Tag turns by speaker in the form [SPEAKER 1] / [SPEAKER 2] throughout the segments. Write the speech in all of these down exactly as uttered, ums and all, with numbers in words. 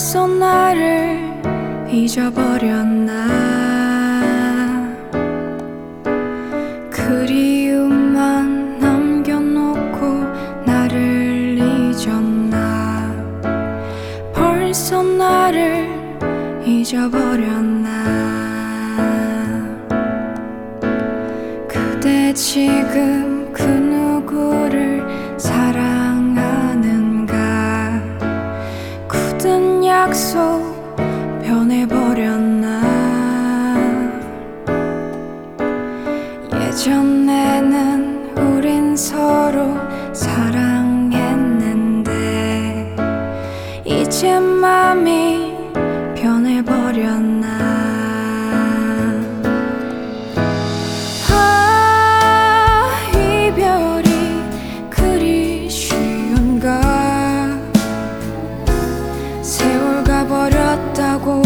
[SPEAKER 1] 벌써 나를 잊어버렸나. 그리움만 남겨놓고 나를 잊었나. 벌써 나를 잊어버렸나. 그대 지금 그 누구를 사랑하는가. 굳은 약속 변해버렸나. 예전에는 우린 서로 사랑했는데 이제 맘이 변해버렸나. 아, 이별이 그리 쉬운가. 세월 가버렸다고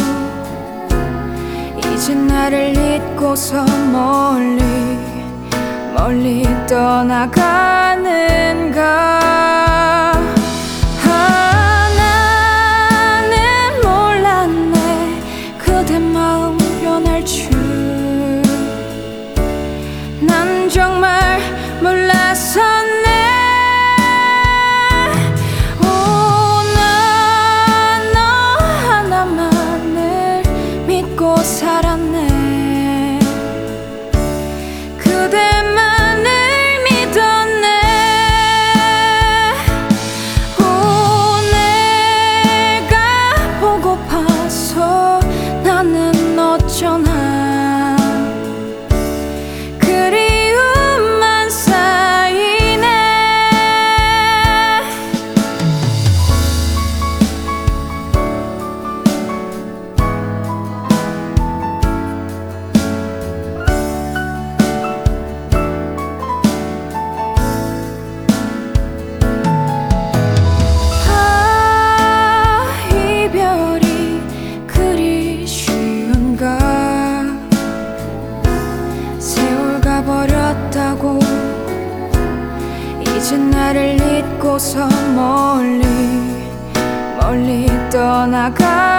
[SPEAKER 1] 이제 나를 잊고서 멀리 멀리 떠나가는가. 아, 나는 몰랐네 그대 마음 변할 줄. 난 정말 몰랐었네. 오, 난 너 하나만을 믿고 살았네. 그대만을 믿었네. 오, 내가 보고파서 나는 어쩌나. 그리움만 쌓이네. 아, 이별이 그리 쉬운가. 세월 가버렸다고 이제 나를 잊고서 멀리 멀리 떠나가.